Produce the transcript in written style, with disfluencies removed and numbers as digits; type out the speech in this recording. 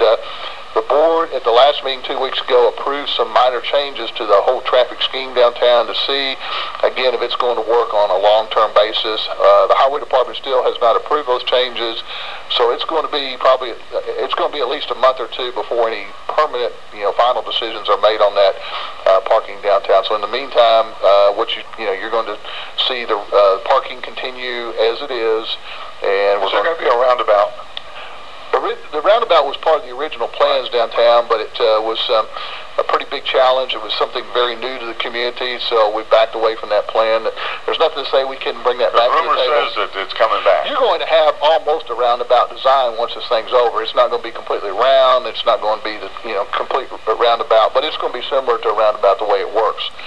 the board at the last meeting 2 weeks ago approved some minor changes to the whole traffic scheme downtown to see, again, if it's going to work on a long-term basis. The highway department still has not approved those changes, so it's going to be at least a month or two before any permanent, final decisions are made on that parking downtown. So in the meantime, you're going to see the parking continue as it is, and is there going to be a roundabout? The roundabout was part of the original plans downtown, but it was a pretty big challenge. It was something very new to the community, so we backed away from that plan. There's nothing to say we couldn't bring that back to the table. The rumor says that it's coming back. You're going to have almost a roundabout design once this thing's over. It's not going to be completely round. It's not going to be the complete roundabout, but it's going to be similar to a roundabout the way it works.